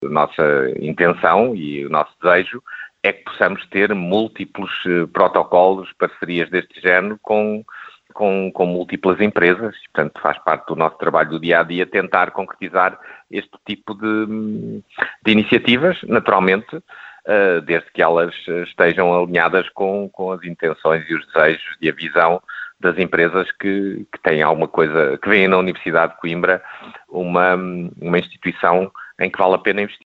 nossa intenção e o nosso desejo é que possamos ter múltiplos protocolos, parcerias deste género com múltiplas empresas. Portanto, faz parte do nosso trabalho do dia-a-dia tentar concretizar este tipo de iniciativas, naturalmente, desde que elas estejam alinhadas com as intenções e os desejos e a visão das empresas que têm alguma coisa, que veem na Universidade de Coimbra uma instituição em que vale a pena investir.